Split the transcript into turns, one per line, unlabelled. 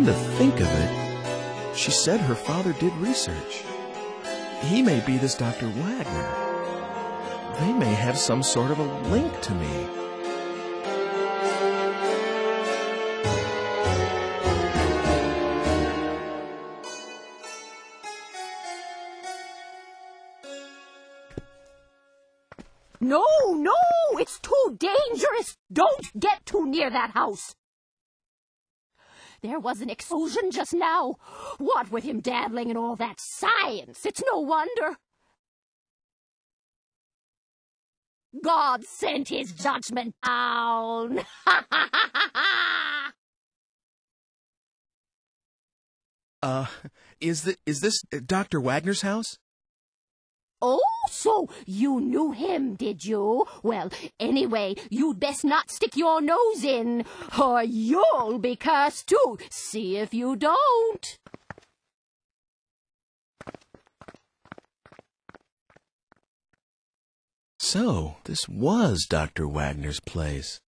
Come to think of it, she said her father did research. He may be this Dr. Wagner. They may have some sort of a link to me.
No, no, it's too dangerous. Don't get too near that house. There was an explosion just now. What with him dabbling in all that science, it's no wonder. God sent his judgment down.
Is this Dr. Wagner's house?
Oh, so you knew him, did you? Well, anyway, you'd best not stick your nose in, or you'll be cursed too. See if you don't.
So, this was Dr. Wagner's place.